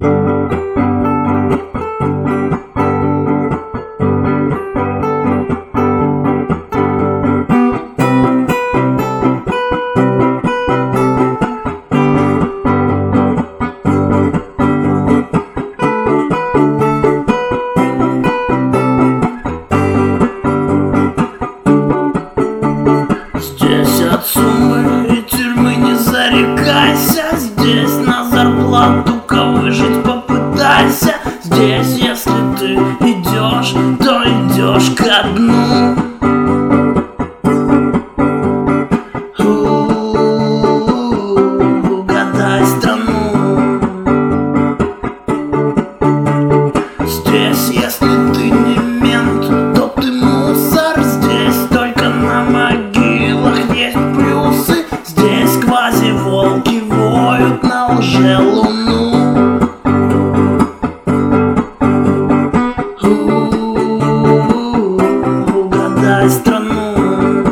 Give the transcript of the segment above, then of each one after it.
Здесь от суммы и тюрьмы не зарекайся. Здесь на зарплату-ка выжить попытайся. Здесь, если ты идешь, то идешь ко дну. Угадай страну. Здесь, если ты не мент, то ты мусор. Здесь только на могилах есть плюсы. Здесь квази-волки воют на лже-луну. Угадай страну.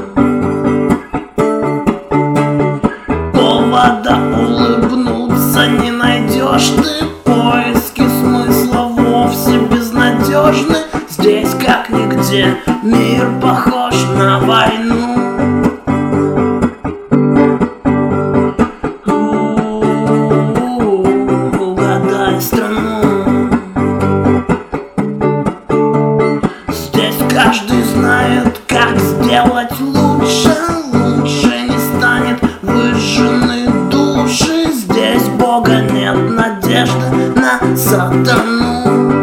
Повода улыбнуться не найдешь ты. Поиски смысла вовсе безнадежны. Здесь как нигде мир похож на войну. Угадай страну. Здесь каждый знает, как сделать лучше. Лучше не станет выжжены души. Здесь Бога нет, надежды на сатану.